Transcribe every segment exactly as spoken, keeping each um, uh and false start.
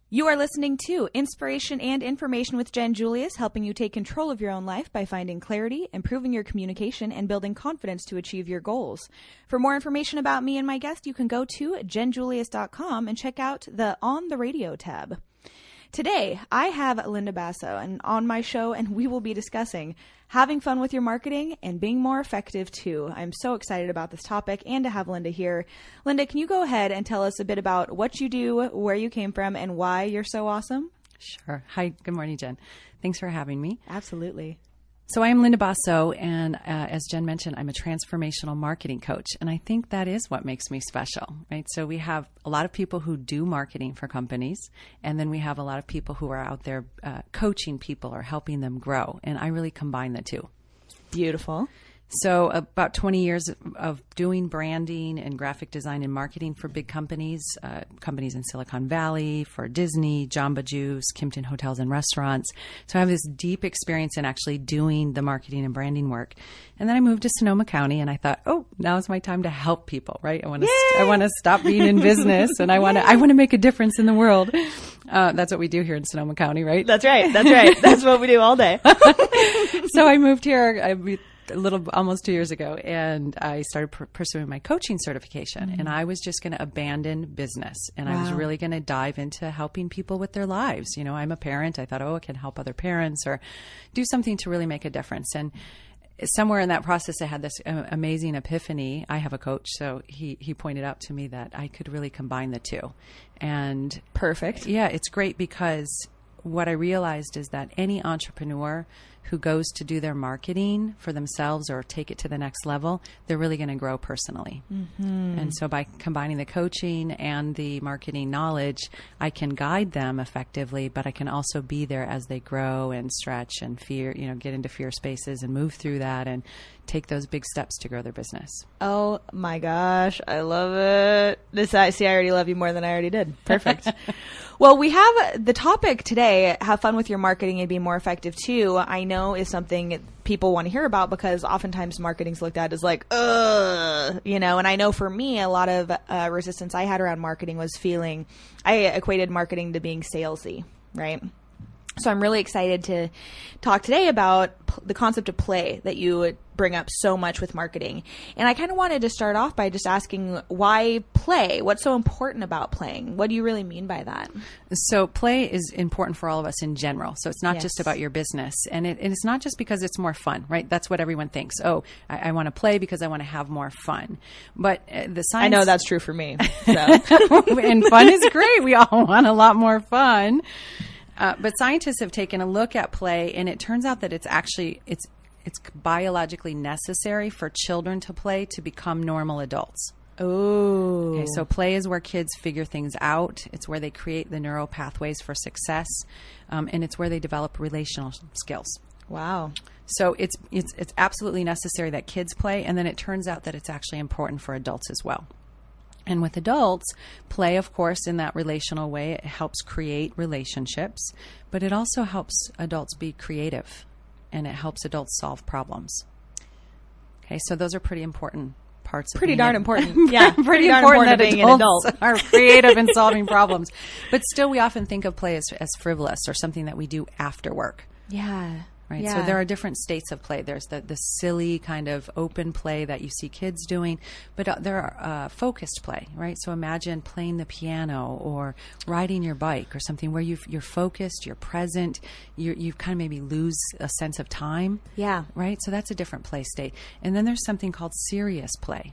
You are listening to Inspiration and Information with Jen Julius, helping you take control of your own life by finding clarity, improving your communication, and building confidence to achieve your goals. For more information about me and my guest, you can go to jen julius dot com and check out the On the Radio tab. Today, I have Linda Basso and on my show, and we will be discussing having fun with your marketing and being more effective too. I'm so excited about this topic and to have Linda here. Linda, can you go ahead and tell us a bit about what you do, where you came from, and why you're so awesome? Sure. Hi. Good morning, Jen. Thanks for having me. Absolutely. So I am Linda Basso, and uh, as Jen mentioned, I'm a transformational marketing coach, and I think that is what makes me special, right? So we have a lot of people who do marketing for companies, and then we have a lot of people who are out there uh, coaching people or helping them grow, and I really combine the two. Beautiful. So about twenty years of doing branding and graphic design and marketing for big companies, uh, companies in Silicon Valley, for Disney, Jamba Juice, Kimpton Hotels and Restaurants. So I have this deep experience in actually doing the marketing and branding work. And then I moved to Sonoma County and I thought, oh, now's my time to help people, right? I want to, st- I want to stop being in business and I want to, I want to make a difference in the world. Uh, that's what we do here in Sonoma County, right? That's right. That's right. That's what we do all day. So I moved here. I, a little, almost two years ago, and I started pr- pursuing my coaching certification, mm-hmm. and I was just going to abandon business, and wow. I was really going to dive into helping people with their lives. You know, I'm a parent. I thought, oh, I can help other parents or do something to really make a difference. And somewhere in that process, I had this uh, amazing epiphany. I have a coach, so he, he pointed out to me that I could really combine the two. And perfect. Yeah, it's great because what I realized is that any entrepreneur who goes to do their marketing for themselves or take it to the next level, they're really going to grow personally. Mm-hmm. And so by combining the coaching and the marketing knowledge, I can guide them effectively, but I can also be there as they grow and stretch and fear, you know, get into fear spaces and move through that and take those big steps to grow their business. Oh my gosh. I love it. This, I see, I already love you more than I already did. Perfect. Well, we have the topic today, have fun with your marketing and be more effective too, I know is something people want to hear about because oftentimes marketing's looked at as like, ugh, you know, and I know for me, a lot of uh, resistance I had around marketing was feeling, I equated marketing to being salesy, right? So I'm really excited to talk today about p- the concept of play that you bring up so much with marketing. And I kind of wanted to start off by just asking why play? What's so important about playing? What do you really mean by that? So play is important for all of us in general. So it's not yes. just about your business. And, it, and it's not just because it's more fun, right? That's what everyone thinks. Oh, I, I want to play because I want to have more fun. But uh, the science... I know that's true for me. So. And fun is great. We all want a lot more fun. Uh, but scientists have taken a look at play, and it turns out that it's actually it's it's biologically necessary for children to play to become normal adults. Oh. Okay, so play is where kids figure things out. It's where they create the neural pathways for success, um, and it's where they develop relational skills. Wow. So it's it's it's absolutely necessary that kids play, and then it turns out that it's actually important for adults as well. And with adults, play, of course, in that relational way, it helps create relationships, but it also helps adults be creative, and it helps adults solve problems. Okay, so those are pretty important parts of pretty being darn a, important. Yeah, pretty, pretty darn important, important that being an adult are creative in solving problems. But still, we often think of play as, as frivolous or something that we do after work. Yeah. Right. Yeah. So there are different states of play. There's the, the silly kind of open play that you see kids doing, but uh, there are uh, focused play, right? So imagine playing the piano or riding your bike or something where you've, you're focused, you're present, you you kind of maybe lose a sense of time. Yeah. Right. So that's a different play state. And then there's something called serious play.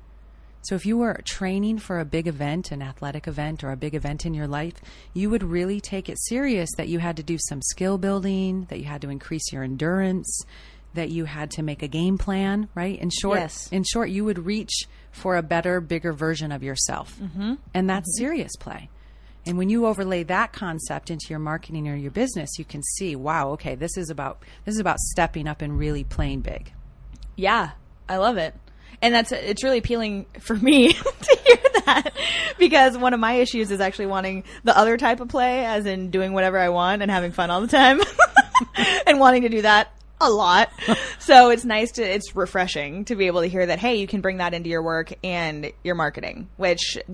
So if you were training for a big event, an athletic event or a big event in your life, you would really take it serious that you had to do some skill building, that you had to increase your endurance, that you had to make a game plan, right? In short, yes. in short, you would reach for a better, bigger version of yourself. Mm-hmm. And that's mm-hmm. serious play. And when you overlay that concept into your marketing or your business, you can see, wow, okay, this is about this is about stepping up and really playing big. Yeah, I love it. And that's, it's really appealing for me to hear that because one of my issues is actually wanting the other type of play, as in doing whatever I want and having fun all the time and wanting to do that a lot. So it's nice to, it's refreshing to be able to hear that, hey, you can bring that into your work and your marketing, which with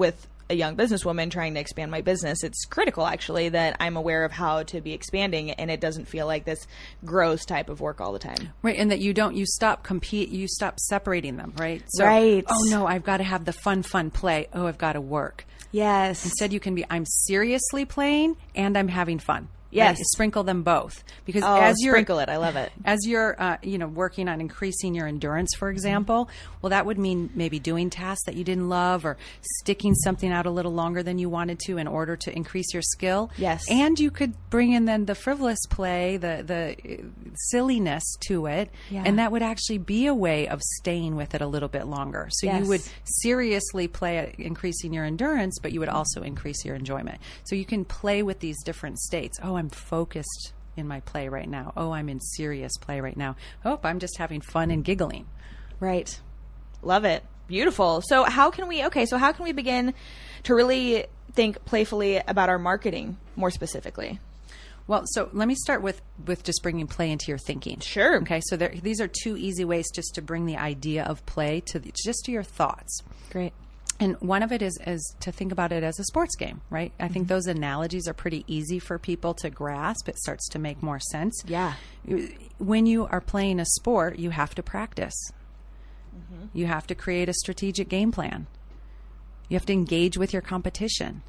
a young businesswoman trying to expand my business, it's critical actually that I'm aware of how to be expanding, and it doesn't feel like this gross type of work all the time. Right. And that you don't, you stop compete, you stop separating them, right? So, right. Oh no, I've got to have the fun, fun play. Oh, I've got to work. Yes. Instead you can be, I'm seriously playing and I'm having fun. Yes. Right? Sprinkle them both, because oh, as you're sprinkle it, I love it. As you're, uh, you know, working on increasing your endurance, for example, mm-hmm. well, that would mean maybe doing tasks that you didn't love, or sticking something out a little longer than you wanted to in order to increase your skill. Yes. And you could bring in then the frivolous play, the the silliness to it, yeah. and that would actually be a way of staying with it a little bit longer. So yes. you would seriously play at increasing your endurance, but you would also increase your enjoyment. So you can play with these different states. Oh, I'm focused in my play right now. Oh, I'm in serious play right now. Oh, I'm just having fun and giggling. Right. Love it. Beautiful. So how can we, okay, so how can we begin to really think playfully about our marketing more specifically? Well, so let me start with, with just bringing play into your thinking. Sure. Okay, so there, these are two easy ways just to bring the idea of play to the, just to your thoughts. Great. And one of it is, is to think about it as a sports game, right? I mm-hmm. think those analogies are pretty easy for people to grasp. It starts to make more sense. Yeah. When you are playing a sport, you have to practice. Mm-hmm. You have to create a strategic game plan. You have to engage with your competition.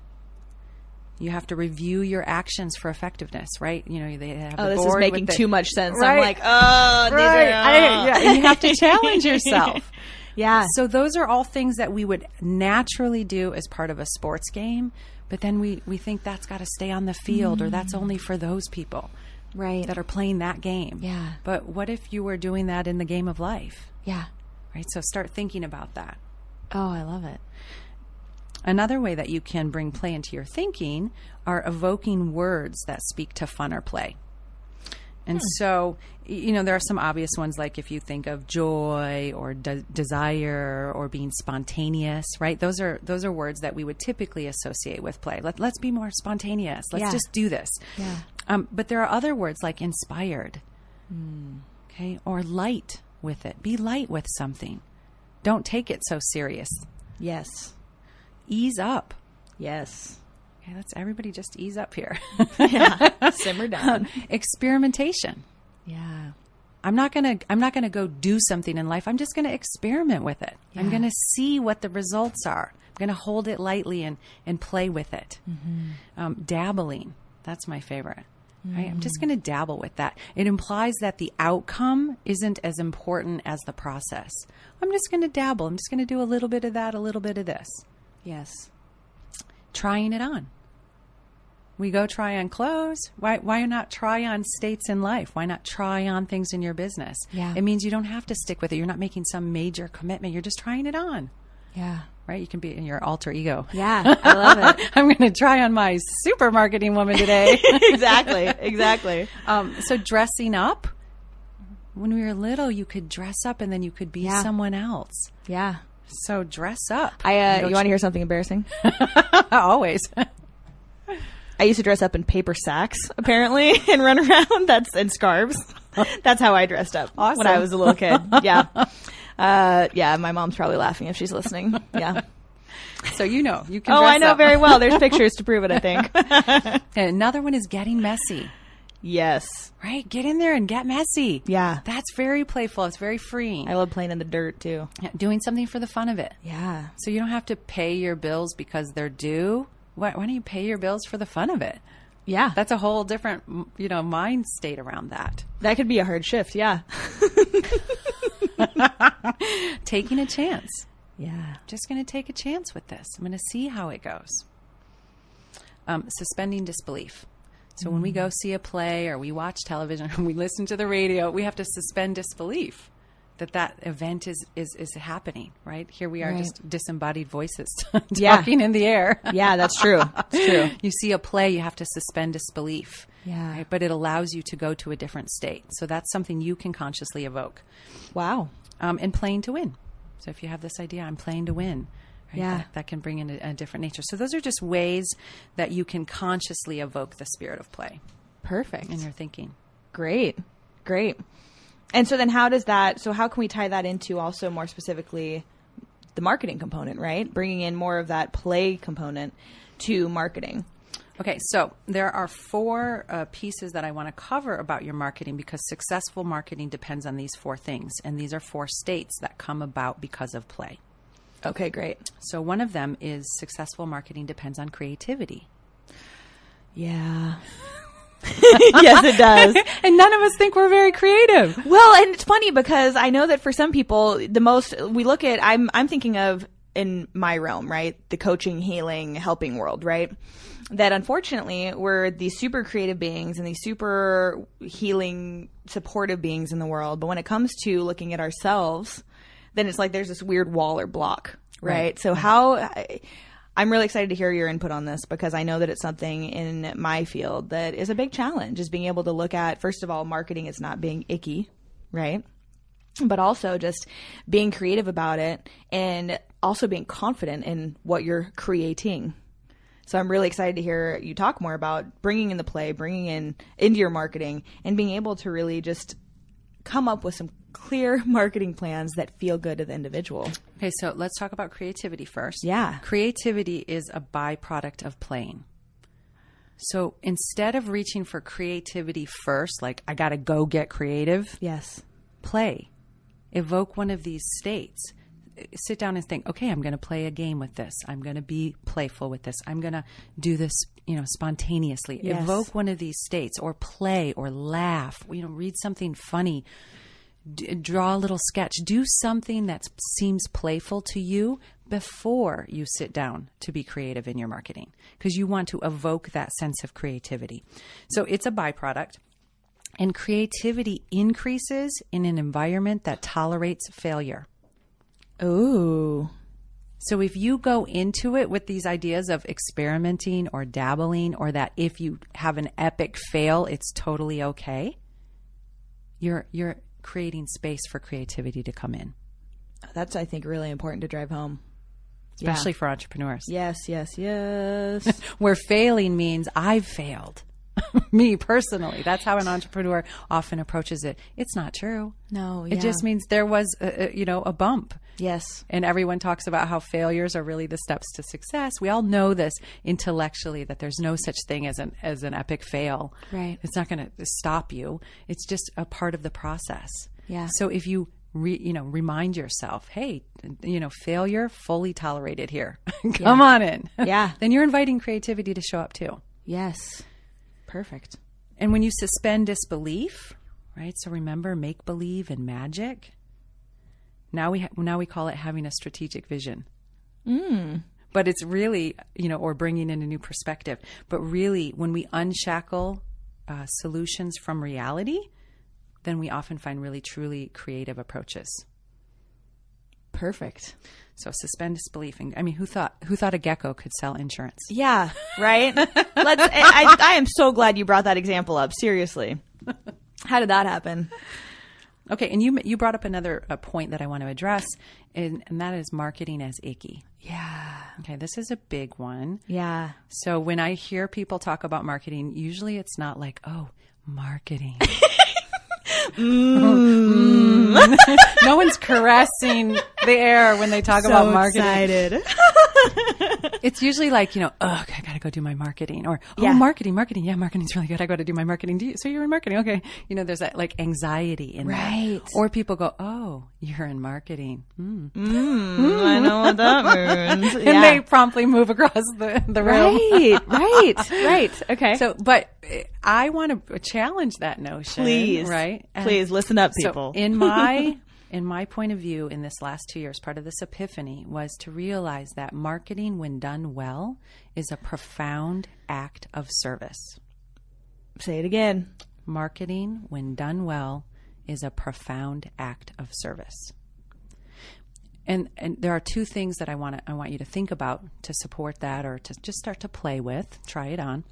You have to review your actions for effectiveness, right? You know, they have oh, the this board is making with the, too much sense. right? I'm like, oh, these right. are, oh. I, yeah, and you have to challenge yourself. Yeah. So those are all things that we would naturally do as part of a sports game, but then we, we think that's got to stay on the field mm. or that's only for those people right. that are playing that game. Yeah. But what if you were doing that in the game of life? Yeah. Right. So start thinking about that. Oh, I love it. Another way that you can bring play into your thinking are evoking words that speak to fun or play. And hmm. so, you know, there are some obvious ones, like if you think of joy or de- desire or being spontaneous, right? Those are those are words that we would typically associate with play. Let, let's be more spontaneous. Let's yeah. just do this. Yeah. Um, but there are other words like inspired, mm. okay, or light with it. Be light with something. Don't take it so serious. Yes. Ease up. Yes. Okay, let's everybody just ease up here. Yeah. Simmer down. Experimentation. Yeah. I'm not going to I'm not going to go do something in life. I'm just going to experiment with it. Yeah. I'm going to see what the results are. I'm going to hold it lightly and and play with it. Mm-hmm. Um, dabbling. That's my favorite. Mm. Right? I'm just going to dabble with that. It implies that the outcome isn't as important as the process. I'm just going to dabble. I'm just going to do a little bit of that, a little bit of this. Yes. Trying it on. We go try on clothes. Why why not try on states in life? Why not try on things in your business? Yeah. It means you don't have to stick with it. You're not making some major commitment. You're just trying it on. Yeah. Right? You can be in your alter ego. Yeah. I love it. I'm going to try on my super marketing woman today. Exactly. Exactly. Um, so dressing up. When we were little, you could dress up and then you could be yeah. someone else. Yeah. So dress up. I. Uh, you want to hear something embarrassing? Always. I used to dress up in paper sacks, apparently, and run around. That's and scarves. That's how I dressed up awesome. when I was a little kid. Yeah. Uh, yeah. My mom's probably laughing if she's listening. Yeah. So you know you can. Oh, dress I know up. very well. There's pictures to prove it, I think. And another one is getting messy. Yes. Right? Get in there and get messy. Yeah. That's very playful. It's very freeing. I love playing in the dirt, too. Yeah, doing something for the fun of it. Yeah. So you don't have to pay your bills because they're due. Why, why don't you pay your bills for the fun of it? Yeah. That's a whole different, you know, mind state around that. That could be a hard shift, yeah. Taking a chance. Yeah. Just going to take a chance with this. I'm going to see how it goes. Um, suspending disbelief. So when we go see a play or we watch television or we listen to the radio, we have to suspend disbelief that that event is, is, is happening, right? Here we are, right. just disembodied voices talking yeah. in the air. Yeah, that's true. It's true. You see a play, you have to suspend disbelief. Yeah. Right? But it allows you to go to a different state. So that's something you can consciously evoke. Wow. Um, and playing to win. So if you have this idea, I'm playing to win. Right? Yeah. That, that can bring in a, a different nature. So those are just ways that you can consciously evoke the spirit of play. Perfect. In your thinking. Great. Great. And so then how does that, so how can we tie that into also more specifically the marketing component, right? Bringing in more of that play component to marketing. Okay, so there are four uh, pieces that I want to cover about your marketing, because successful marketing depends on these four things. And these are four states that come about because of play. Okay, great. So one of them is successful marketing depends on creativity. Yeah. Yes, it does. And none of us think we're very creative. Well, and it's funny because I know that for some people, the most we look at, I'm I'm thinking of in my realm, right? The coaching, healing, helping world, right? That unfortunately we're these super creative beings and these super healing, supportive beings in the world. But when it comes to looking at ourselves, then it's like there's this weird wall or block, right? right. So how, I, I'm really excited to hear your input on this, because I know that it's something in my field that is a big challenge, is being able to look at, first of all, marketing is not being icky, right? But also just being creative about it, and also being confident in what you're creating. So I'm really excited to hear you talk more about bringing in the play, bringing in into your marketing, and being able to really just come up with some clear marketing plans that feel good to the individual. Okay, so let's talk about creativity first. Yeah. Creativity is a byproduct of playing. So instead of reaching for creativity first, like I got to go get creative. Yes. Play. Evoke one of these states. Sit down and think, okay, I'm going to play a game with this. I'm going to be playful with this. I'm going to do this, you know, spontaneously. Yes. Evoke one of these states, or play, or laugh, you know, read something funny, D- draw a little sketch, do something that seems playful to you before you sit down to be creative in your marketing, because you want to evoke that sense of creativity. So it's a byproduct. And creativity increases in an environment that tolerates failure. Ooh. So if you go into it with these ideas of experimenting or dabbling, or that if you have an epic fail, it's totally okay, you're you're creating space for creativity to come in. That's, I think, really important to drive home. Especially yeah. for entrepreneurs. Yes, yes, yes. Where failing means I've failed. Me personally, that's how an entrepreneur often approaches it. It's not true. No, yeah. It just means there was, a, a, you know, a bump. Yes. And everyone talks about how failures are really the steps to success. We all know this intellectually, that there's no such thing as an as an epic fail. Right. It's not going to stop you. It's just a part of the process. Yeah. So if you Re, you know, remind yourself, hey, you know, failure fully tolerated here. Come yeah. on in. Yeah. Then you're inviting creativity to show up too. Yes. Perfect. And when you suspend disbelief, right? So remember, make believe and magic. Now we ha- now we call it having a strategic vision. Mm. But it's really, you know, or bringing in a new perspective. But really, when we unshackle uh, solutions from reality, then we often find really, truly creative approaches. Perfect. So suspend disbelief. And I mean, who thought who thought a gecko could sell insurance? Yeah, right. Let's. I, I am so glad you brought that example up. Seriously, how did that happen? Okay, and you you brought up another a point that I want to address, and, and that is marketing as icky. Yeah. Okay, this is a big one. Yeah. So when I hear people talk about marketing, usually it's not like, oh, marketing. mm. No one's caressing the air when they talk so about marketing. Excited. It's usually like, you know, oh, I got to go do my marketing, or oh, yeah. marketing, marketing. Yeah, marketing's really good. I got to do my marketing. Do you, so you're in marketing. Okay. You know, there's that like anxiety in right. that. Or people go, oh, you're in marketing. Mm. Mm, I know what that means. And yeah. they promptly move across the, the room. Right, right, right. Okay. So, but I want to challenge that notion. Please. Right? And please listen up, people. So in my in my point of view, in this last two years, part of this epiphany was to realize that marketing, when done well, is a profound act of service. Say it again. Marketing, when done well, is a profound act of service. And and there are two things that I want to I want you to think about to support that, or to just start to play with. Try it on.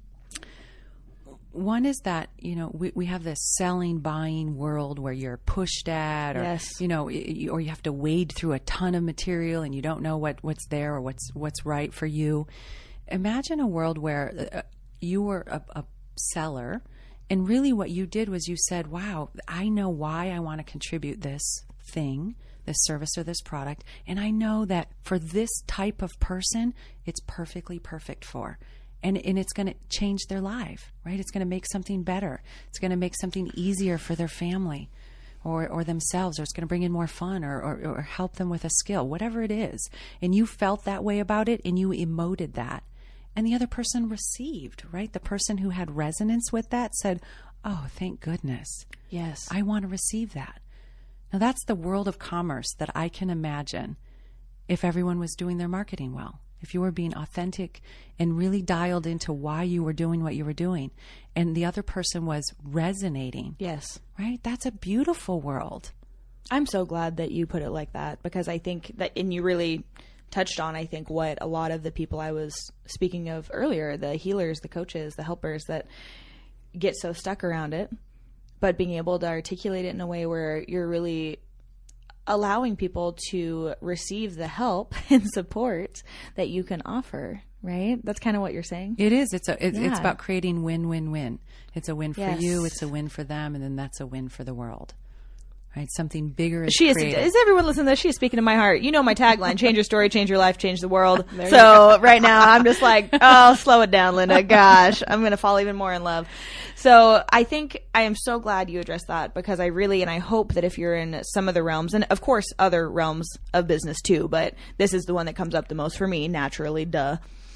One is that, you know, we, we have this selling, buying world where you're pushed at, or, yes. you know, or you have to wade through a ton of material and you don't know what, what's there or what's what's right for you. Imagine a world where uh, you were a, a seller, and really what you did was you said, wow, I know why I want to contribute this thing this service or this product, and I know that for this type of person, it's perfectly perfect for. And, and it's going to change their life, right? It's going to make something better. It's going to make something easier for their family or, or themselves, or it's going to bring in more fun or, or, or help them with a skill, whatever it is. And you felt that way about it and you emoted that. And the other person received, right? The person who had resonance with that said, oh, thank goodness. Yes. I want to receive that. Now that's the world of commerce that I can imagine if everyone was doing their marketing well. If you were being authentic and really dialed into why you were doing what you were doing, and the other person was resonating. Yes. Right? That's a beautiful world. I'm so glad that you put it like that, because I think that, and you really touched on, I think, what a lot of the people I was speaking of earlier, the healers, the coaches, the helpers that get so stuck around it, but being able to articulate it in a way where you're really allowing people to receive the help and support that you can offer, right? That's kind of what you're saying. It is. It's a, it's, Yeah. it's about creating win-win-win. It's a win for Yes. you. It's a win for them. And then that's a win for the world, right? Something bigger is She is, created. is everyone listening to this? She is speaking to my heart. You know my tagline, change your story, change your life, change the world. So right now I'm just like, oh, slow it down, Linda. Gosh, I'm going to fall even more in love. So I think I am so glad you addressed that, because I really, and I hope that if you're in some of the realms, and of course other realms of business too, but this is the one that comes up the most for me, naturally, duh.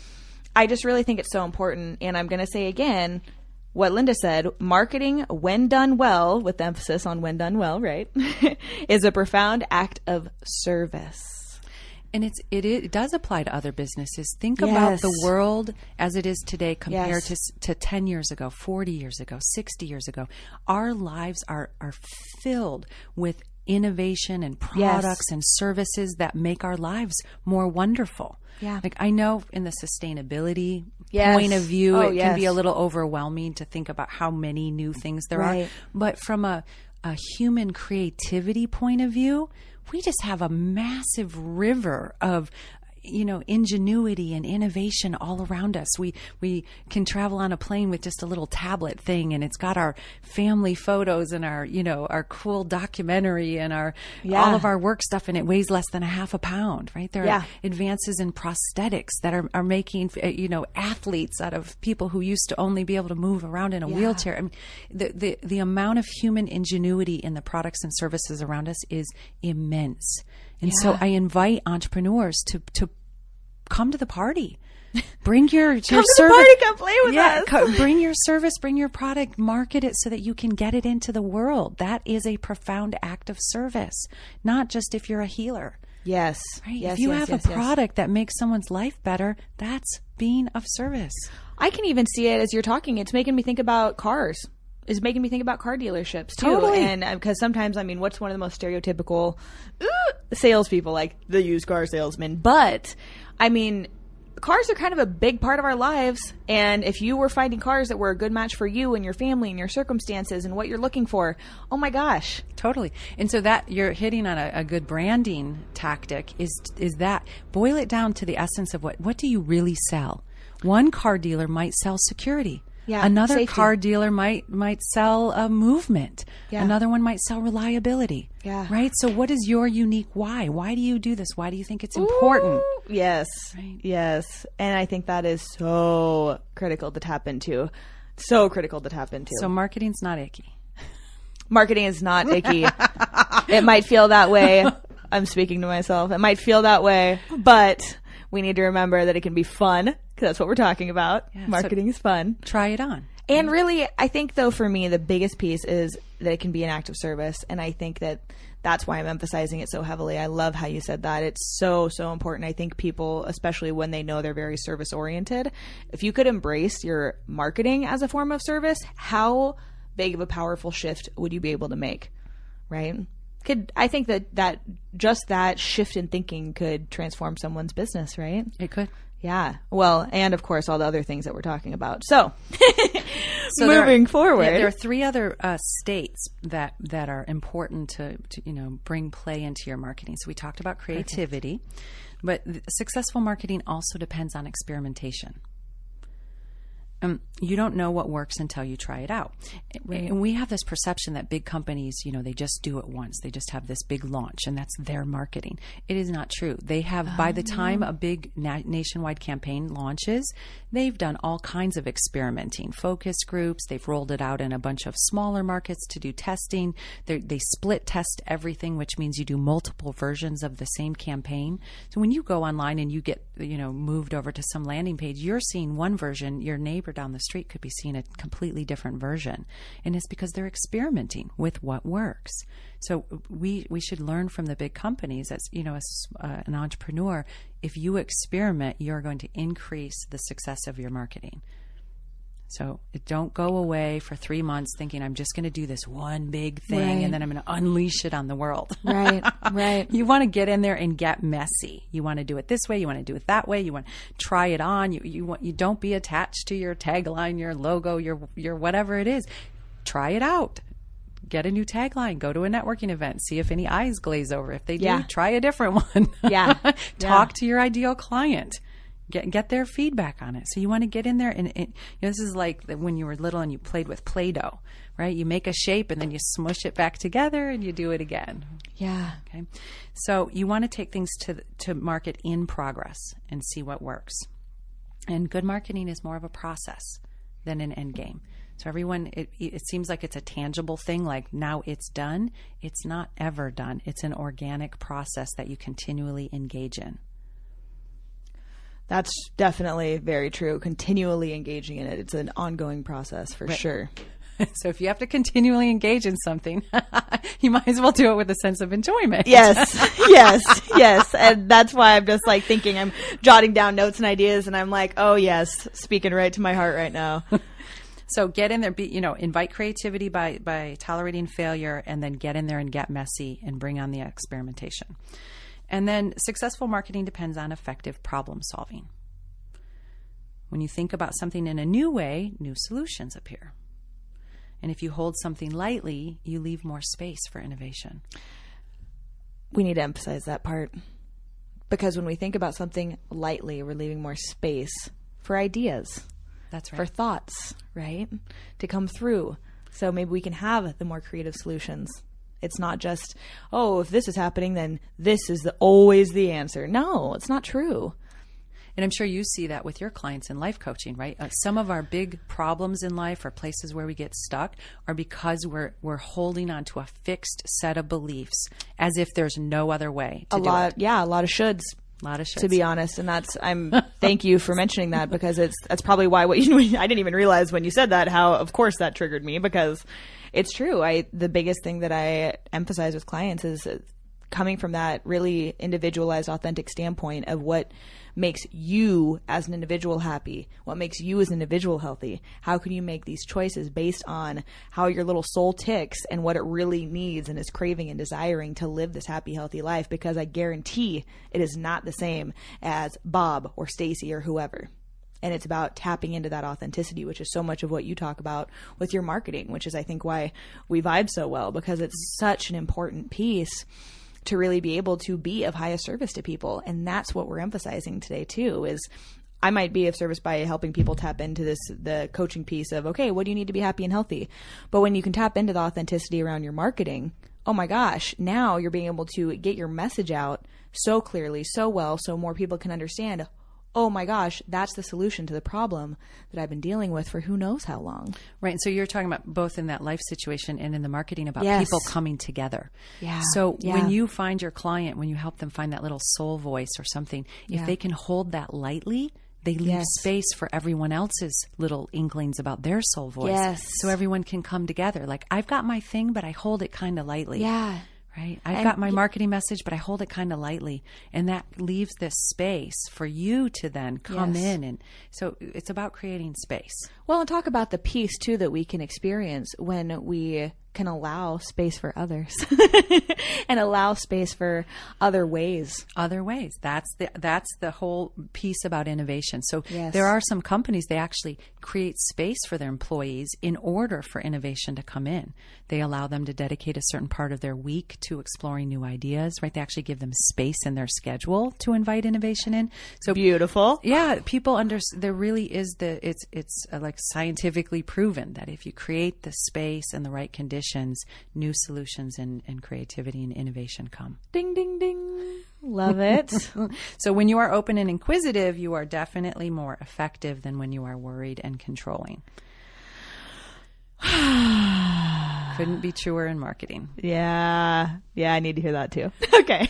I just really think it's so important. And I'm going to say again, what Linda said, marketing, when done well, with emphasis on when done well, right, is a profound act of service. And it's, it, it does apply to other businesses. Think Yes. about the world as it is today compared Yes. to s- to ten years ago, forty years ago, sixty years ago. Our lives are, are filled with innovation and products Yes. and services that make our lives more wonderful. Yeah. Like, I know in the sustainability Yes. point of view, Oh, it can be yes. a little overwhelming to think about how many new things there Right. are. But from a, a human creativity point of view, we just have a massive river of, you know, ingenuity and innovation all around us. We we can travel on a plane with just a little tablet thing, and it's got our family photos and our, you know, our cool documentary and our Yeah. all of our work stuff, and it weighs less than a half a pound, right? There Yeah. are advances in prosthetics that are, are making, uh, you know, athletes out of people who used to only be able to move around in a Yeah. wheelchair. I mean, the, the, the amount of human ingenuity in the products and services around us is immense. And so Yeah. I invite entrepreneurs to, to come to the party. Bring your, your Come to the service. party, come play with yeah, us. co- bring your service, bring your product, market it so that you can get it into the world. That is a profound act of service, not just if you're a healer. Yes. Right? Yes, if you yes, have yes, a yes. product that makes someone's life better, that's being of service. I can even see it as you're talking. It's making me think about cars. It's making me think about car dealerships too. Totally. And because sometimes, I mean, what's one of the most stereotypical uh, salespeople, like the used car salesman? But I mean, cars are kind of a big part of our lives. And if you were finding cars that were a good match for you and your family and your circumstances and what you're looking for, oh my gosh. Totally. And so that you're hitting on a, a good branding tactic is, is that boil it down to the essence of what, what do you really sell? One car dealer might sell security. Yeah, Another safety. car dealer might might sell a movement. Yeah. Another one might sell reliability. Yeah. Right? So what is your unique why? Why do you do this? Why do you think it's important? Ooh, yes. Right. Yes. And I think that is so critical to tap into. So critical to tap into. So marketing's not icky. Marketing is not icky. It might feel that way. I'm speaking to myself. It might feel that way, but we need to remember that it can be fun, because that's what we're talking about. Yeah, Marketing so is fun. Try it on. And really, I think, though, for me, the biggest piece is that it can be an act of service. And I think that that's why I'm emphasizing it so heavily. I love how you said that. It's so, so important. I think people, especially when they know they're very service oriented, if you could embrace your marketing as a form of service, how big of a powerful shift would you be able to make? Right? Could, I think that, that just that shift in thinking could transform someone's business, right? It could. Yeah. Well, and of course, all the other things that we're talking about. So, So there moving are- forward. yeah, there are three other uh, states that that are important to, to you know bring play into your marketing. So we talked about creativity, but th- successful marketing also depends on experimentation. Um, you don't know what works until you try it out. Right. And we have this perception that big companies, you know, they just do it once. They just have this big launch and that's their marketing. It is not true. They have, oh, by the time a big na- nationwide campaign launches, they've done all kinds of experimenting, focus groups. They've rolled it out in a bunch of smaller markets to do testing. They're, they split test everything, which means you do multiple versions of the same campaign. So when you go online and you get, you know, moved over to some landing page, you're seeing one version, your neighbor down the street could be seeing a completely different version. And it's because they're experimenting with what works. So we we should learn from the big companies. As you know, as uh, an entrepreneur, if you experiment, you're going to increase the success of your marketing. So don't go away for three months thinking I'm just going to do this one big thing right. and then I'm going to unleash it on the world. Right, right. You want to get in there and get messy. You want to do it this way. You want to do it that way. You want to try it on. You you want you don't be attached to your tagline, your logo, your your whatever it is. Try it out. Get a new tagline. Go to a networking event. See if any eyes glaze over. If they do, yeah. try a different one. Yeah. Talk yeah. to your ideal client. Get get their feedback on it. So you want to get in there and it, you know, this is like when you were little and you played with Play-Doh, right? You make a shape and then you smush it back together and you do it again. Yeah. Okay. So you want to take things to to market in progress and see what works. And good marketing is more of a process than an end game. So everyone, it, it seems like it's a tangible thing, like now it's done. It's not ever done. It's an organic process that you continually engage in. That's definitely very true. Continually engaging in it. It's an ongoing process for right. sure. So if you have to continually engage in something, you might as well do it with a sense of enjoyment. Yes, yes, yes. And that's why I'm just like thinking, I'm jotting down notes and ideas and I'm like, oh yes, speaking right to my heart right now. So get in there, be, you know, invite creativity by, by tolerating failure and then get in there and get messy and bring on the experimentation. And then successful marketing depends on effective problem solving. When you think about something in a new way, new solutions appear. And if you hold something lightly, you leave more space for innovation. We need to emphasize that part. Because when we think about something lightly, we're leaving more space for ideas. That's right. For thoughts, right? To come through. So maybe we can have the more creative solutions. It's not just, oh, if this is happening, then this is the, always the answer. No, it's not true. And I'm sure you see that with your clients in life coaching, right? Uh, some of our big problems in life or places where we get stuck are because we're we're holding on to a fixed set of beliefs as if there's no other way to a do lot, it. Yeah, a lot of shoulds. A lot of shoulds. To be honest, and that's I'm. Thank you for mentioning that because it's that's probably why what you I didn't even realize when you said that how of course that triggered me because it's true. I the biggest thing that I emphasize with clients is coming from that really individualized, authentic standpoint of what makes you as an individual happy, what makes you as an individual healthy. How can you make these choices based on how your little soul ticks and what it really needs and is craving and desiring to live this happy, healthy life? Because I guarantee it is not the same as Bob or Stacy or whoever. And it's about tapping into that authenticity, which is so much of what you talk about with your marketing, which is, I think, why we vibe so well, because it's such an important piece to really be able to be of highest service to people. And that's what we're emphasizing today too, is I might be of service by helping people tap into this, the coaching piece of, okay, what do you need to be happy and healthy? But when you can tap into the authenticity around your marketing, oh my gosh, now you're being able to get your message out so clearly, so well, so more people can understand, oh my gosh, that's the solution to the problem that I've been dealing with for who knows how long. Right. And so you're talking about both in that life situation and in the marketing about yes. people coming together. Yeah. So yeah. when you find your client, when you help them find that little soul voice or something, if yeah. they can hold that lightly, they leave yes. space for everyone else's little inklings about their soul voice. Yes. So everyone can come together. Like, I've got my thing, but I hold it kind of lightly. Yeah. Right. I've and, got my marketing message, but I hold it kind of lightly. And that leaves this space for you to then come yes. in. And so it's about creating space. Well, and talk about the peace too that we can experience when we can allow space for others and allow space for other ways. Other ways. That's the that's the whole piece about innovation. So Yes. there are some companies, they actually create space for their employees in order for innovation to come in. They allow them to dedicate a certain part of their week to exploring new ideas, right? They actually give them space in their schedule to invite innovation in. So Beautiful. yeah, people under there really is the it's it's uh, like scientifically proven that if you create the space and the right conditions, new solutions and, and creativity and innovation come. Ding, ding, ding. Love it. So when you are open and inquisitive, you are definitely more effective than when you are worried and controlling. Couldn't be truer in marketing. Yeah. Yeah, I need to hear that too. Okay.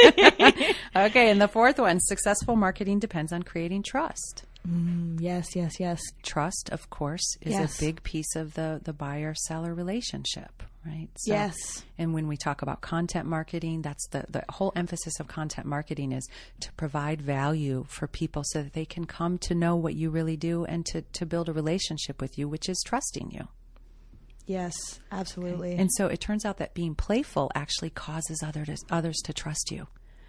Okay, and the fourth one, successful marketing depends on creating trust. Mm, yes, yes, yes. Trust, of course, is Yes. a big piece of the, the buyer-seller relationship, right? So, Yes. And when we talk about content marketing, that's the, the whole emphasis of content marketing is to provide value for people so that they can come to know what you really do and to, to build a relationship with you, which is trusting you. Yes, absolutely. And so it turns out that being playful actually causes other to, others to trust you.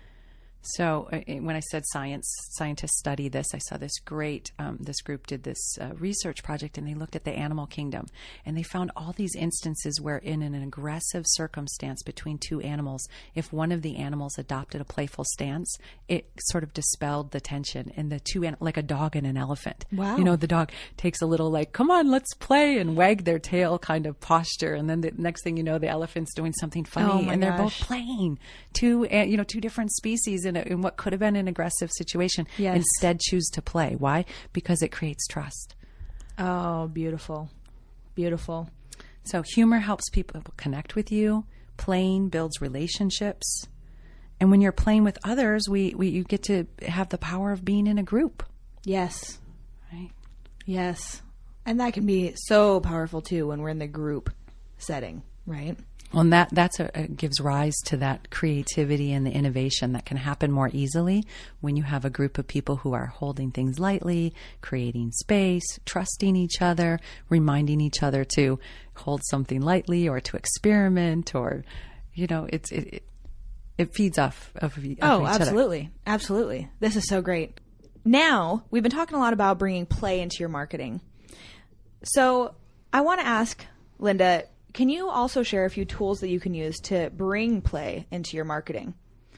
So uh, when I said science, scientists study this, I saw this great, um, this group did this uh, research project and they looked at the animal kingdom and they found all these instances where in an aggressive circumstance between two animals, if one of the animals adopted a playful stance, it sort of dispelled the tension and the two, an- like a dog and an elephant. Wow. You know, the dog takes a little like, come on, let's play and wag their tail kind of posture. And then the next thing you know, the elephant's doing something funny Oh my and they're gosh. both playing. Two, uh, you know, two different species in, a, in what could have been an aggressive situation, Yes. instead choose to play. Why? Because it creates trust. Oh, beautiful. Beautiful. So humor helps people connect with you. Playing builds relationships. And when you're playing with others, we, we you get to have the power of being in a group, Yes. right? Yes. And that can be so powerful too when we're in the group setting, right? Well, and that that's a, it gives rise to that creativity and the innovation that can happen more easily when you have a group of people who are holding things lightly, creating space, trusting each other, reminding each other to hold something lightly or to experiment, or you know, it's it it, it feeds off of, of Oh, each other. absolutely. Absolutely. This is so great. Now, we've been talking a lot about bringing play into your marketing. So I want to ask, Linda, can you also share a few tools that you can use to bring play into your marketing?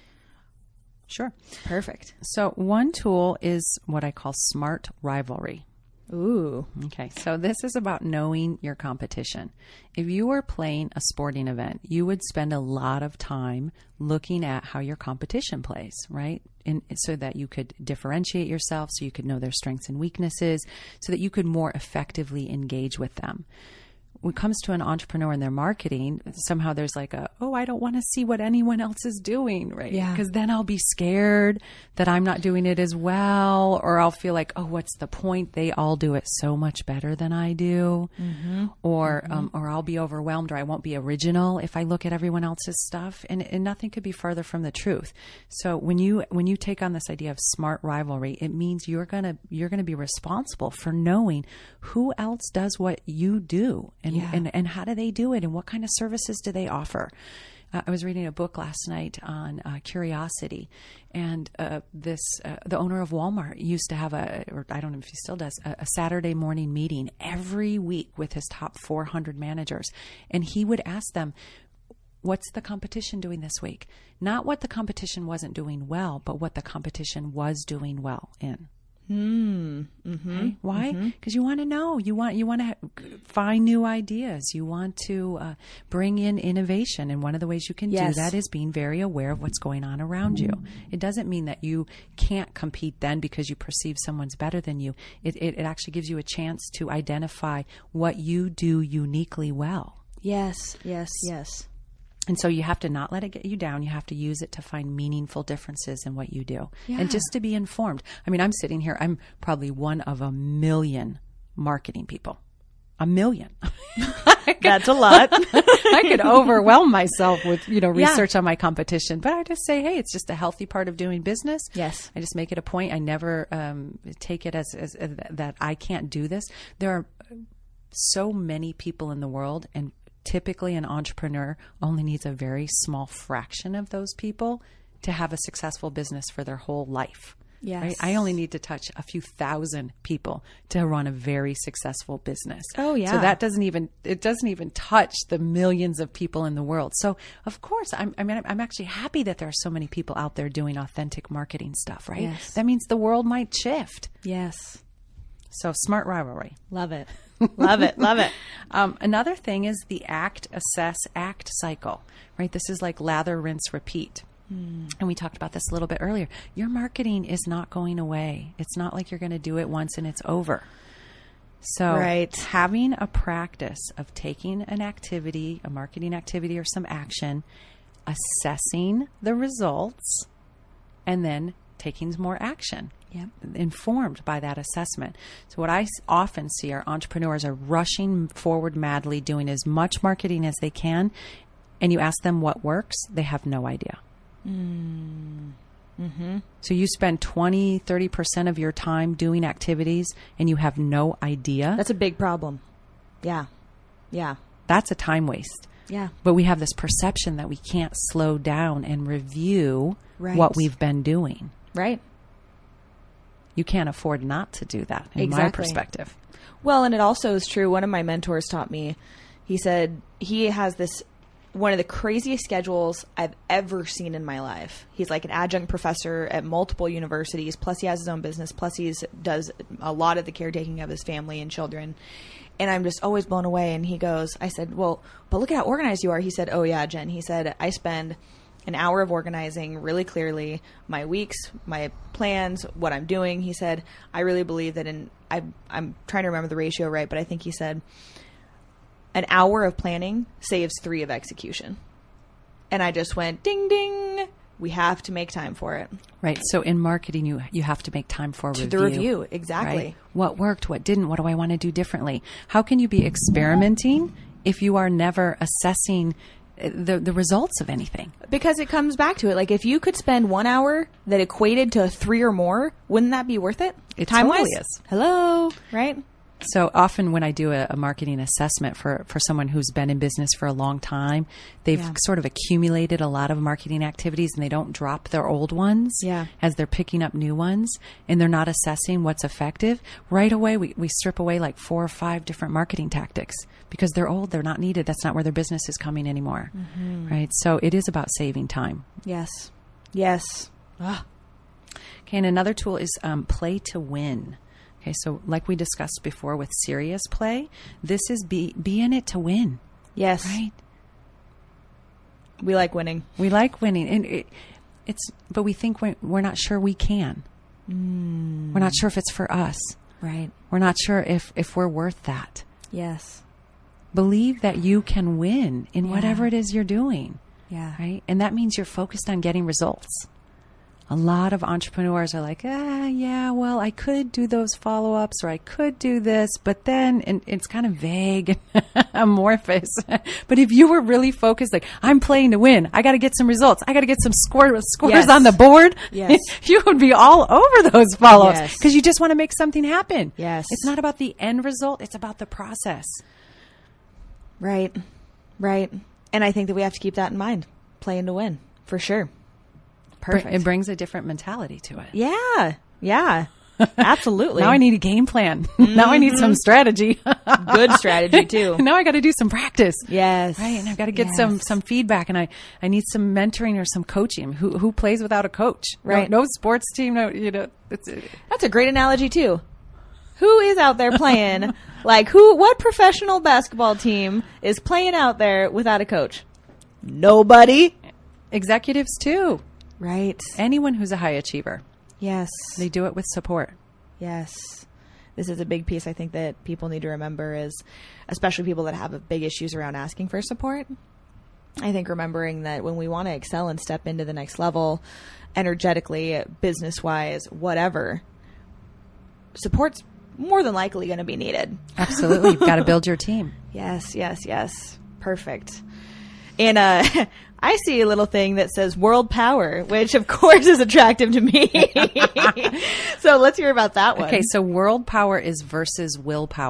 Sure. Perfect. So one tool is what I call smart rivalry. Ooh. Okay, so this is about knowing your competition. If you were playing a sporting event, you would spend a lot of time looking at how your competition plays, right? And so that you could differentiate yourself, so you could know their strengths and weaknesses, so that you could more effectively engage with them. When it comes to an entrepreneur and their marketing, somehow there's like a, oh, I don't want to see what anyone else is doing, right? Yeah. Because then I'll be scared that I'm not doing it as well, or I'll feel like, oh, what's the point? They all do it so much better than I do. Mm-hmm. Or, mm-hmm. um, or I'll be overwhelmed, or I won't be original if I look at everyone else's stuff. And, and nothing could be further from the truth. So when you, when you take on this idea of smart rivalry, it means you're going to, you're going to be responsible for knowing who else does what you do. And, Yeah. and and how do they do it, and what kind of services do they offer? Uh, I was reading a book last night on uh, curiosity, and uh, this uh, the owner of Walmart used to have a, or I don't know if he still does, a, a Saturday morning meeting every week with his top four hundred managers, and he would ask them, what's the competition doing this week? Not what the competition wasn't doing well, but what the competition was doing well in. Hmm. Mm-hmm. Right? Why? Because Mm-hmm. you want to know. You want you want to ha- find new ideas. You want to uh, bring in innovation, and one of the ways you can Yes. do that is being very aware of what's going on around you. It doesn't mean that you can't compete then because you perceive someone's better than you. It it, it actually gives you a chance to identify what you do uniquely well. Yes. Yes. Yes. And so you have to not let it get you down. You have to use it to find meaningful differences in what you do. Yeah. And just to be informed. I mean, I'm sitting here, I'm probably one of a million marketing people. A million. That's a lot. I could overwhelm myself with, you know, Yeah. research on my competition. But I just say, hey, it's just a healthy part of doing business. Yes. I just make it a point. I never um, take it as, as uh, that I can't do this. There are so many people in the world, and typically an entrepreneur only needs a very small fraction of those people to have a successful business for their whole life. Yes. Right? I only need to touch a few thousand people to run a very successful business. Oh, yeah. So that doesn't even, it doesn't even touch the millions of people in the world. So of course, I'm, I mean, I'm actually happy that there are so many people out there doing authentic marketing stuff, right? Yes. That means the world might shift. Yes. So smart rivalry. Love it. Love it. Love it. Um, another thing is the act, assess, act cycle, right? This is like lather, rinse, repeat. Mm. And we talked about this a little bit earlier. Your marketing is not going away. It's not like you're going to do it once and it's over. So right. having a practice of taking an activity, a marketing activity or some action, assessing the results, and then taking more action. Yep. Informed by that assessment. So what I s- often see are entrepreneurs are rushing forward madly, doing as much marketing as they can, and you ask them what works, they have no idea. Mm. Mm-hmm. So you spend twenty, thirty percent of your time doing activities and you have no idea. That's a big problem. Yeah. Yeah. That's a time waste. Yeah. But we have this perception that we can't slow down and review right. what we've been doing. Right. You can't afford not to do that, in exactly. my perspective. Well, and it also is true. One of my mentors taught me, he said he has this, one of the craziest schedules I've ever seen in my life. He's like an adjunct professor at multiple universities, plus he has his own business, plus he does a lot of the caretaking of his family and children. And I'm just always blown away. And he goes, I said, well, but look at how organized you are. He said, oh yeah, Jen. He said, I spend an hour of organizing really clearly my weeks, my plans, what I'm doing. He said, I really believe that in, I, I'm trying to remember the ratio right, but I think he said an hour of planning saves three of execution. And I just went, ding, ding. We have to make time for it. Right. So in marketing, you you have to make time for to review. the review. Exactly. Right? What worked? What didn't? What do I want to do differently? How can you be experimenting if you are never assessing the the results of anything? Because it comes back to it. Like if you could spend one hour that equated to three or more, wouldn't that be worth it? It Time-wise? totally is. Hello, right? So often when I do a, a marketing assessment for, for someone who's been in business for a long time, they've Yeah. sort of accumulated a lot of marketing activities and they don't drop their old ones Yeah. as they're picking up new ones and they're not assessing what's effective. Right away, we, we strip away like four or five different marketing tactics because they're old, they're not needed. That's not where their business is coming anymore. Mm-hmm. Right? So it is about saving time. Yes. Yes. Ah. Okay, and another tool is um, play to win. Okay, so like we discussed before with serious play, this is be be in it to win. Yes. Right? We like winning. We like winning, and it, it's but we think we're, we're not sure we can. Mm. We're not sure if it's for us. Right. We're not sure if if we're worth that. Yes. Believe that you can win in Yeah. whatever it is you're doing. Yeah. Right? And that means you're focused on getting results. A lot of entrepreneurs are like, ah, yeah, well, I could do those follow-ups or I could do this, but then and it's kind of vague and amorphous. But if you were really focused, like, I'm playing to win, I got to get some results, I got to get some score, scores Yes. on the board, Yes. you would be all over those follow-ups because Yes. you just want to make something happen. Yes. It's not about the end result, it's about the process. Right. Right. And I think that we have to keep that in mind. Playing to win, for sure. Perfect. It brings a different mentality to it. Yeah. Yeah. Absolutely. Now I need a game plan. Mm-hmm. Now I need some strategy. Good strategy too. Now I got to do some practice. Yes. Right. And I've got to get Yes. some, some feedback and I, I need some mentoring or some coaching. Who, who plays without a coach? Right. No, no sports team. No, you know, it's, That's a great analogy too. Who is out there playing? Like who, what professional basketball team is playing out there without a coach? Nobody. executives too. Right. Anyone who's a high achiever. Yes. They do it with support. Yes. This is a big piece I think that people need to remember is, especially people that have big issues around asking for support. I think remembering that when we want to excel and step into the next level, energetically, business-wise, whatever, support's more than likely going to be needed. Absolutely. You've got to build your team. Yes, yes, yes. Perfect. And uh, I see a little thing that says world power, which of course is attractive to me. So let's hear about that one. Okay, so world power is versus willpower.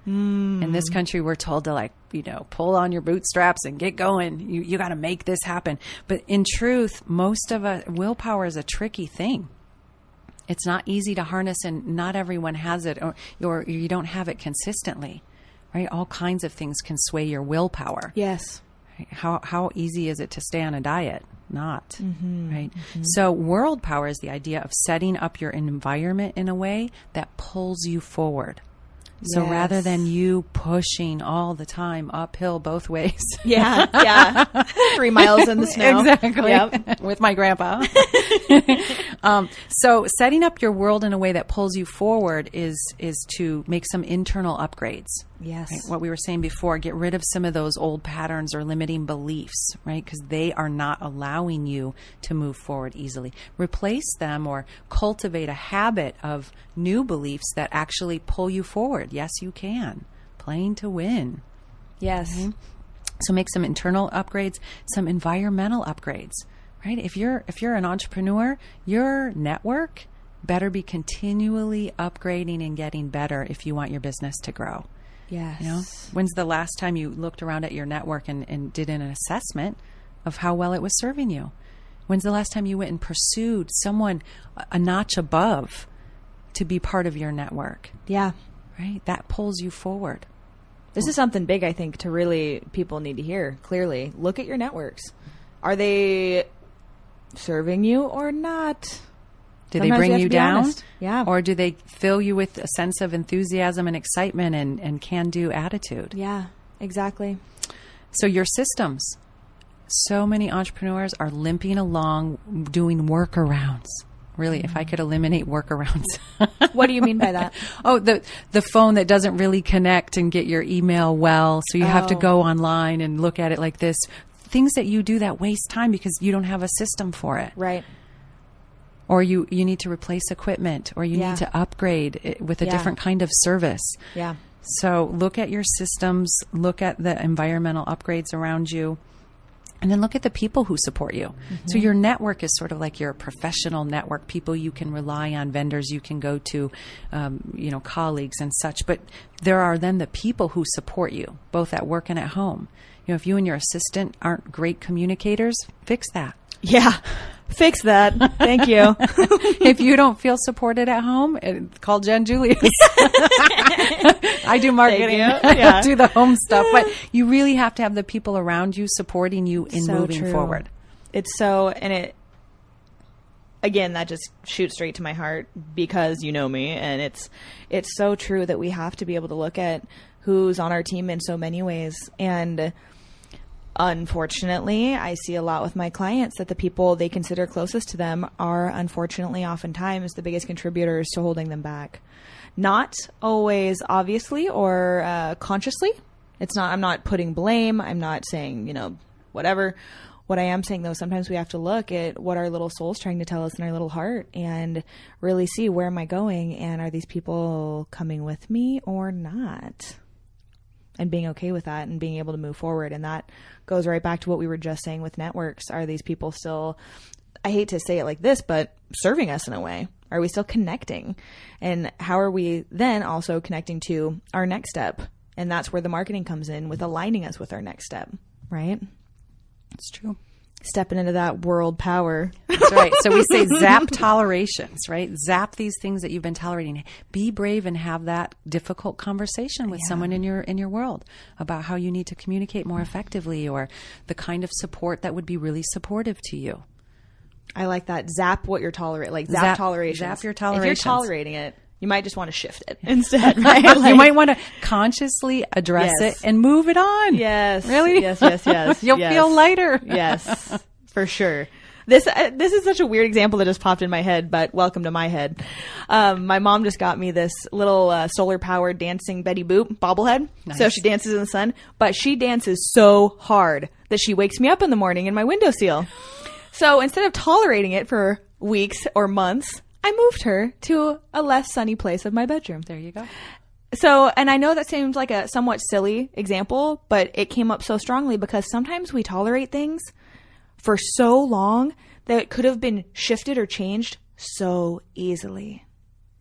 Mm. In this country, we're told to like, you know, pull on your bootstraps and get going. You you got to make this happen. But in truth, most of us, willpower is a tricky thing. It's not easy to harness, and not everyone has it, or, or you don't have it consistently, right? All kinds of things can sway your willpower. Yes. Right? How how easy is it to stay on a diet? Not, mm-hmm. right? Mm-hmm. So world power is the idea of setting up your environment in a way that pulls you forward. So yes. rather than you pushing all the time uphill both ways. Yeah, yeah. Three miles in the snow. Exactly. Yep. With my grandpa. um, so setting up your world in a way that pulls you forward is is to make some internal upgrades. Yes. Right? What we were saying before, get rid of some of those old patterns or limiting beliefs, right? Because they are not allowing you to move forward easily. Replace them or cultivate a habit of new beliefs that actually pull you forward. Yes, you can. Playing to win. Yes. Okay? So make some internal upgrades, some environmental upgrades, right? If you're if you're an entrepreneur, your network better be continually upgrading and getting better if you want your business to grow. Yes. You know, when's the last time you looked around at your network and, and did an assessment of how well it was serving you? When's the last time you went and pursued someone a notch above to be part of your network? Yeah. Right? That pulls you forward. This is something big, I think, to really people need to hear clearly. Look at your networks. Are they serving you or not? Do Sometimes they bring you, you down? Honest. Yeah. Or do they fill you with a sense of enthusiasm and excitement and, and can-do attitude? Yeah, exactly. So your systems. So many entrepreneurs are limping along doing workarounds. Really, mm-hmm. if I could eliminate workarounds. What do you mean by that? Oh, the the phone that doesn't really connect and get your email well, so you oh. have to go online and look at it like this. Things that you do that waste time because you don't have a system for it. Right. Or you, you need to replace equipment, or you yeah. need to upgrade it with a yeah. different kind of service. Yeah. So look at your systems, look at the environmental upgrades around you, and then look at the people who support you. Mm-hmm. So your network is sort of like your professional network, people you can rely on, vendors you can go to, um, you know, colleagues and such. But there are then the people who support you, both at work and at home. You know, if you and your assistant aren't great communicators, fix that. Yeah. Fix that. Thank you. If you don't feel supported at home, call Jen Julius. I do marketing. Yeah. I do the home stuff. But you really have to have the people around you supporting you in so moving true. forward. It's so, and it, again, that just shoots straight to my heart because you know me. And it's, it's so true that we have to be able to look at who's on our team in so many ways. And unfortunately, I see a lot with my clients that the people they consider closest to them are unfortunately oftentimes the biggest contributors to holding them back. Not always obviously or uh, consciously. It's not, I'm not putting blame. I'm not saying, you know, whatever. What I am saying though, sometimes we have to look at what our little soul's trying to tell us in our little heart and really see where am I going and are these people coming with me or not? And being okay with that and being able to move forward. And that goes right back to what we were just saying with networks. Are these people still, I hate to say it like this, but serving us in a way? Are we still connecting? And how are we then also connecting to our next step? And that's where the marketing comes in with aligning us with our next step, right? It's true. Stepping into that world power. That's right. So we say zap tolerations, right? Zap these things that you've been tolerating. Be brave and have that difficult conversation with yeah. someone in your in your world about how you need to communicate more effectively or the kind of support that would be really supportive to you. I like that. Zap what you're tolerating. Like zap, zap tolerations. Zap your tolerations. If you're tolerating it, you might just want to shift it instead, right? Like, you might want to consciously address yes. it and move it on. Yes. Really? Yes, yes, yes. You'll yes. feel lighter. Yes, for sure. This uh, this is such a weird example that just popped in my head, but welcome to my head. Um, my mom just got me this little uh, solar-powered dancing Betty Boop bobblehead. Nice. So she dances in the sun, but she dances so hard that she wakes me up in the morning in my windowsill. So instead of tolerating it for weeks or months, I moved her to a less sunny place of my bedroom. There you go. So, and I know that seems like a somewhat silly example, but it came up so strongly because sometimes we tolerate things for so long that it could have been shifted or changed so easily.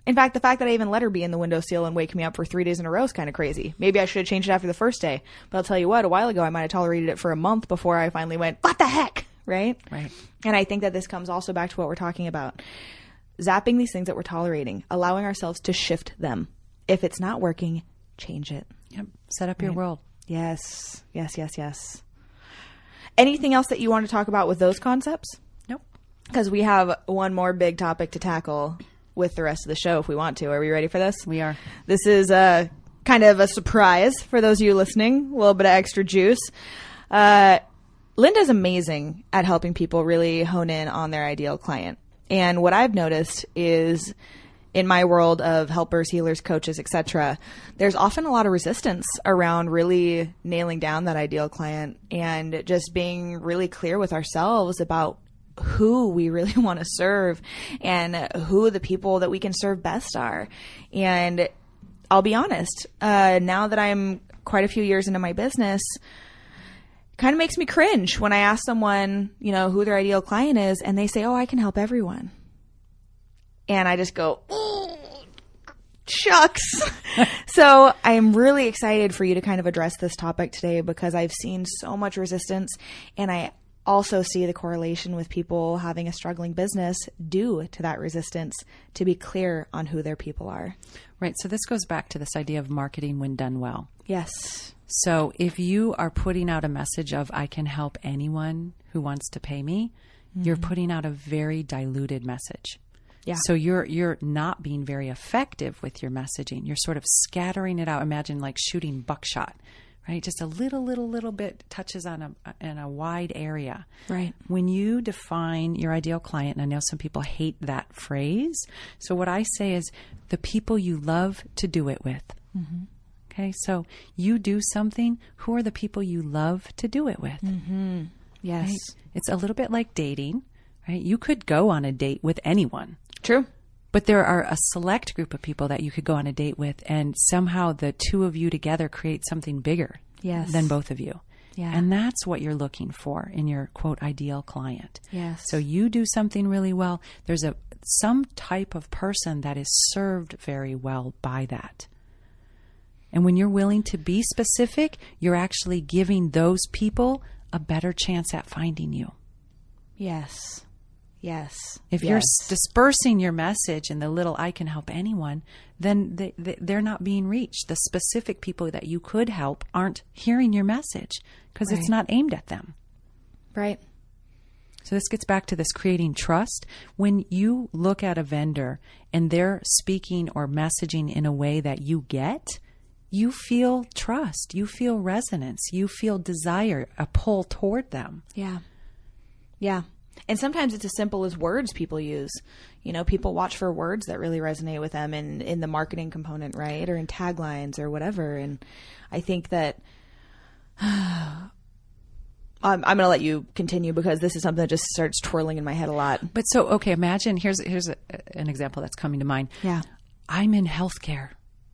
In fact, the fact that I even let her be in the windowsill and wake me up for three days in a row is kind of crazy. Maybe I should have changed it after the first day. But I'll tell you what, a while ago, I might have tolerated it for a month before I finally went, what the heck? Right? Right. And I think that this comes also back to what we're talking about. Zapping these things that we're tolerating, allowing ourselves to shift them. If it's not working, change it. Yep. Set up right. your world. Yes. Yes, yes, yes. Anything else that you want to talk about with those concepts? Nope. Because we have one more big topic to tackle with the rest of the show if we want to. Are we ready for this? We are. This is a kind of a surprise for those of you listening. A little bit of extra juice. Uh, Linda's amazing at helping people really hone in on their ideal client. And what I've noticed is in my world of helpers, healers, coaches, et cetera, there's often a lot of resistance around really nailing down that ideal client and just being really clear with ourselves about who we really want to serve and who the people that we can serve best are. And I'll be honest, uh, now that I'm quite a few years into my business, kind of makes me cringe when I ask someone, you know, who their ideal client is, and they say, oh, I can help everyone. And I just go, oh, shucks. So I'm really excited for you to kind of address this topic today because I've seen so much resistance, and I also see the correlation with people having a struggling business due to that resistance to be clear on who their people are. Right. So this goes back to this idea of marketing when done well. Yes. So if you are putting out a message of, I can help anyone who wants to pay me, mm-hmm. you're putting out a very diluted message. Yeah. So you're you're not being very effective with your messaging. You're sort of scattering it out. Imagine like shooting buckshot, right? Just a little, little, little bit touches on a in a wide area. Right. When you define your ideal client, and I know some people hate that phrase. So what I say is the people you love to do it with. Mm-hmm. Okay. So you do something. Who are the people you love to do it with? Mm-hmm. Yes. Right? It's a little bit like dating, right? You could go on a date with anyone. True. But there are a select group of people that you could go on a date with, and somehow the two of you together create something bigger yes. than both of you. Yeah. And that's what you're looking for in your, quote, ideal client. Yes. So you do something really well. There's a some type of person that is served very well by that. And when you're willing to be specific, you're actually giving those people a better chance at finding you. Yes. Yes. If yes. you're dispersing your message in the little I can help anyone, then they, they, they're not being reached. The specific people that you could help aren't hearing your message because right. it's not aimed at them. Right. So this gets back to this creating trust. When you look at a vendor and they're speaking or messaging in a way that you get, you feel trust. You feel resonance. You feel desire, a pull toward them. Yeah. Yeah. And sometimes it's as simple as words people use. You know, people watch for words that really resonate with them in, in the marketing component, right? Or in taglines or whatever. And I think that I'm, I'm going to let you continue because this is something that just starts twirling in my head a lot. But so, okay, imagine, here's, here's a, an example that's coming to mind. Yeah. I'm in healthcare.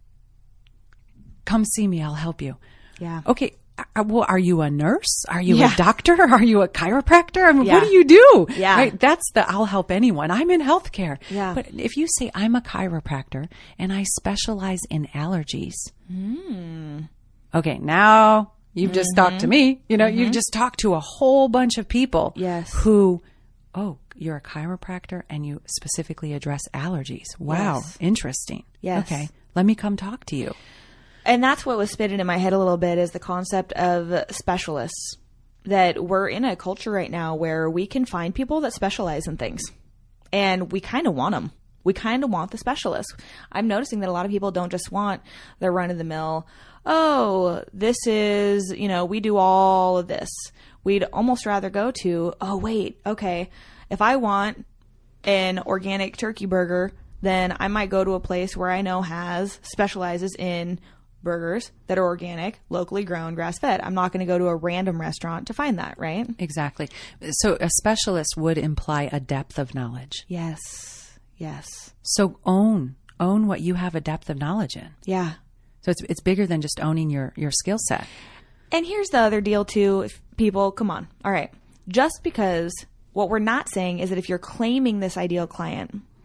Come see me. I'll help you. Yeah. Okay. Well, are you a nurse? Are you yeah. a doctor? Are you a chiropractor? I mean, yeah. what do you do? Yeah. Right? That's the I'll help anyone. I'm in healthcare. Yeah. But if you say I'm a chiropractor and I specialize in allergies. Mm. Okay. Now you've mm-hmm. just talked to me. You know, mm-hmm. you've just talked to a whole bunch of people. Yes. Who, oh, you're a chiropractor and you specifically address allergies. Wow. Yes. Interesting. Yes. Okay. Let me come talk to you. And that's what was spinning in my head a little bit is the concept of specialists. That we're in a culture right now where we can find people that specialize in things. And we kind of want them. We kind of want the specialists. I'm noticing that a lot of people don't just want the run-of-the-mill, oh, this is, you know, we do all of this. We'd almost rather go to, oh, wait, okay, if I want an organic turkey burger, then I might go to a place where I know has, specializes in burgers that are organic, locally grown, grass-fed. I'm not going to go to a random restaurant to find that, right? Exactly. So a specialist would imply a depth of knowledge. Yes. Yes. So own, own what you have a depth of knowledge in. Yeah. So it's it's bigger than just owning your, your skill set. And here's the other deal too. If people, come on. All right. Just because what we're not saying is that if you're claiming this ideal client,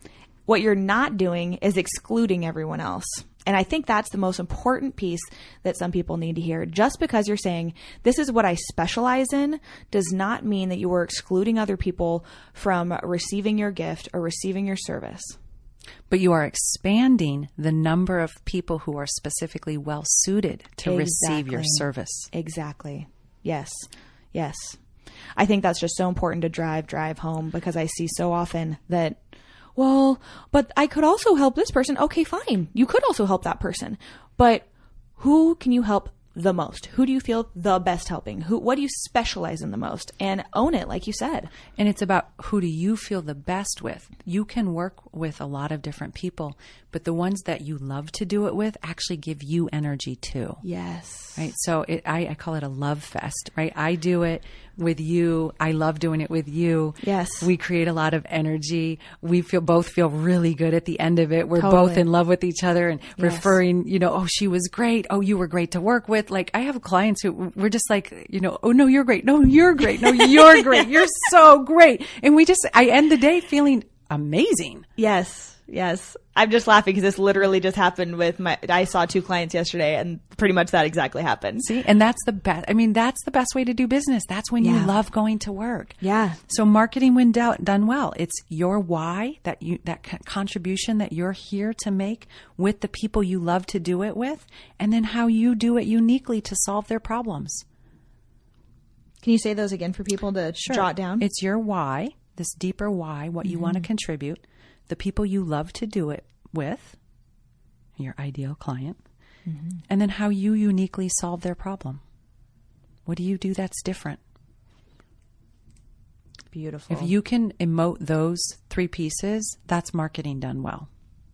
What you're not doing is excluding everyone else. And I think that's the most important piece that some people need to hear. Just because you're saying, this is what I specialize in, does not mean that you are excluding other people from receiving your gift or receiving your service. But you are expanding the number of people who are specifically well suited to Exactly. receive your service. Exactly. Yes. Yes. I think that's just so important to drive, drive home, because I see so often that, well, but I could also help this person. Okay, fine. You could also help that person. But who can you help the most? Who do you feel the best helping? Who, what do you specialize in the most? And own it, like you said. And it's about who do you feel the best with. You can work with a lot of different people, but the ones that you love to do it with actually give you energy too. Yes. Right. So it, I, I call it a love fest, right? I do it with you. I love doing it with you. Yes. We create a lot of energy. We feel both feel really good at the end of it. We're Totally. both in love with each other and Yes. referring, you know, oh, she was great. Oh, you were great to work with. Like I have clients who we're just like, you know, oh, no, you're great. No, you're great. No, you're great. You're so great. And we just, I end the day feeling amazing. Yes. Yes. I'm just laughing because this literally just happened with my, I saw two clients yesterday and pretty much that exactly happened. See, and that's the best. I mean, that's the best way to do business. That's when Yeah. you love going to work. Yeah. So marketing when do- done well, it's your why, that you, that co- contribution that you're here to make with the people you love to do it with, and then how you do it uniquely to solve their problems. Can you say those again for people to jot down? It's your why, this deeper why, what you Mm-hmm. want to contribute, the people you love to do it with, your ideal client, mm-hmm. and then how you uniquely solve their problem. What do you do that's different? Beautiful. If you can emote those three pieces, that's marketing done well.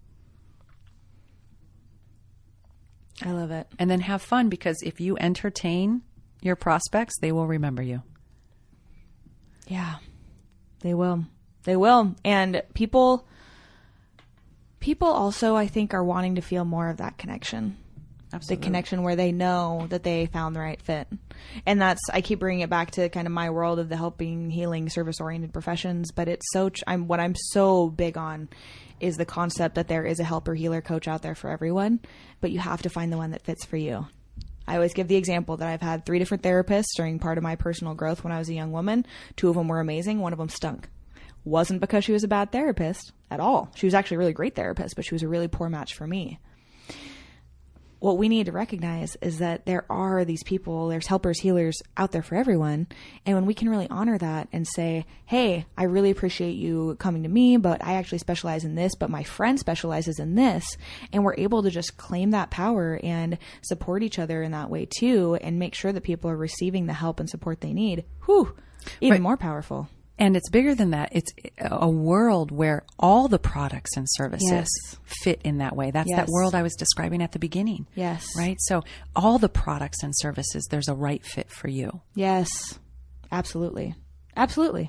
I love it. And then have fun, because if you entertain your prospects, they will remember you. Yeah, they will. They will. And people, people also, I think, are wanting to feel more of that connection. Absolutely. The connection where they know that they found the right fit. And that's, I keep bringing it back to kind of my world of the helping, healing, service-oriented professions. But it's so, I'm, what I'm so big on is the concept that there is a helper, healer, coach out there for everyone, but you have to find the one that fits for you. I always give the example that I've had three different therapists during part of my personal growth when I was a young woman. Two of them were amazing. One of them stunk. Wasn't because she was a bad therapist at all. She was actually a really great therapist, but she was a really poor match for me. What we need to recognize is that there are these people, there's helpers, healers out there for everyone. And when we can really honor that and say, hey, I really appreciate you coming to me, but I actually specialize in this, but my friend specializes in this. And we're able to just claim that power and support each other in that way too, and make sure that people are receiving the help and support they need. Whew, even Right. more powerful. And it's bigger than that. It's a world where all the products and services Yes. fit in that way. That's Yes. that world I was describing at the beginning. Yes. Right? So all the products and services, there's a right fit for you. Yes, absolutely. Absolutely.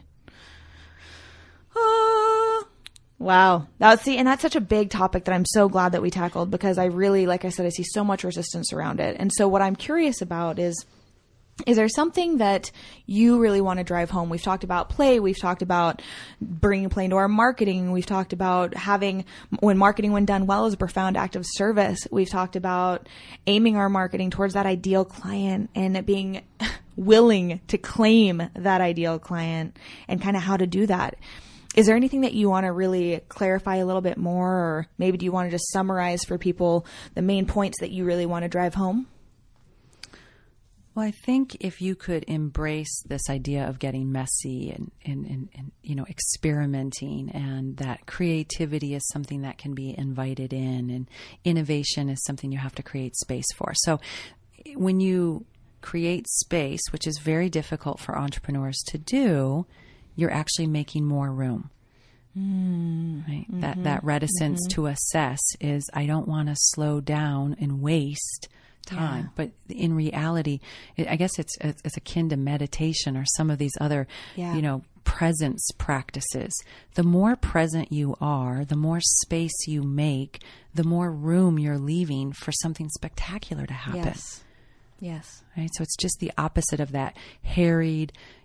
Ah. Wow. That's see, and that's such a big topic that I'm so glad that we tackled, because I really, like I said, I see so much resistance around it. And so what I'm curious about is, is there something that you really want to drive home? We've talked about play. We've talked about bringing play into our marketing. We've talked about having, when marketing, when done well, is a profound act of service. We've talked about aiming our marketing towards that ideal client and it being willing to claim that ideal client and kind of how to do that. Is there anything that you want to really clarify a little bit more, or maybe do you want to just summarize for people the main points that you really want to drive home? Well, I think if you could embrace this idea of getting messy and, and, and, and, you know, experimenting, and that creativity is something that can be invited in, and innovation is something you have to create space for. So when you create space, which is very difficult for entrepreneurs to do, you're actually making more room. Mm, right? Mm-hmm, that, that reticence mm-hmm. to assess is, I don't want to slow down and waste time. Yeah. But in reality, I guess it's it's akin to meditation or some of these other, yeah. you know, presence practices. The more present you are, the more space you make, the more room you're leaving for something spectacular to happen. Yes. Yes. Right. So it's just the opposite of that harried,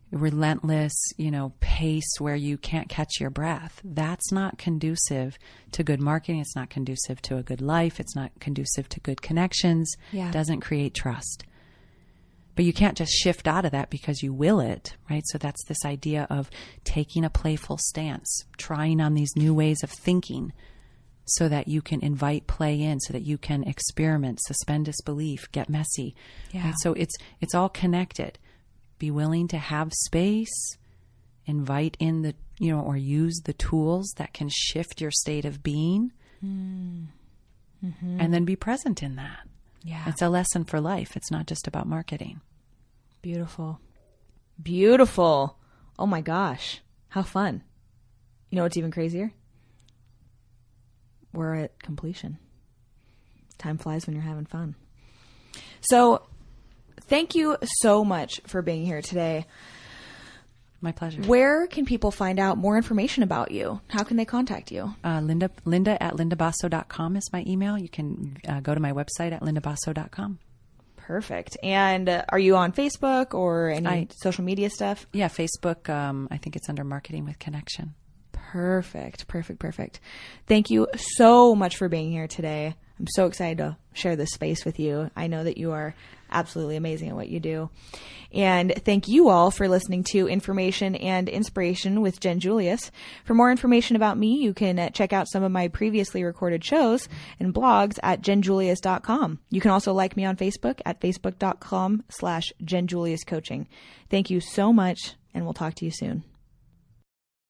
relentless, you know, pace where you can't catch your breath. That's not conducive to good marketing. It's not conducive to a good life. It's not conducive to good connections. Yeah. It doesn't create trust. But you can't just shift out of that because you will it, right? So that's this idea of taking a playful stance, trying on these new ways of thinking so that you can invite play in, so that you can experiment, suspend disbelief, get messy. Yeah. Right? So it's it's all connected. Be willing to have space, invite in the, you know, or use the tools that can shift your state of being, mm. mm-hmm. and then be present in that. Yeah. It's a lesson for life. It's not just about marketing. Beautiful. Beautiful. Oh my gosh. How fun. You know what's even crazier? We're at completion. Time flies when you're having fun. So thank you so much for being here today. My pleasure. Where can people find out more information about you? How can they contact you? Uh, Linda, Linda at linda basso dot com is my email. You can uh, go to my website at linda basso dot com. Perfect. And uh, are you on Facebook or any I, social media stuff? Yeah, Facebook. Um, I think it's under Marketing with Connection. Perfect. Perfect. Perfect. Thank you so much for being here today. I'm so excited to share this space with you. I know that you are absolutely amazing at what you do. And thank you all for listening to Information and Inspiration with Jen Julius. For more information about me, you can uh, check out some of my previously recorded shows and blogs at jen julius dot com. You can also like me on Facebook at facebook dot com slash jen julius coaching. Thank you so much, and we'll talk to you soon.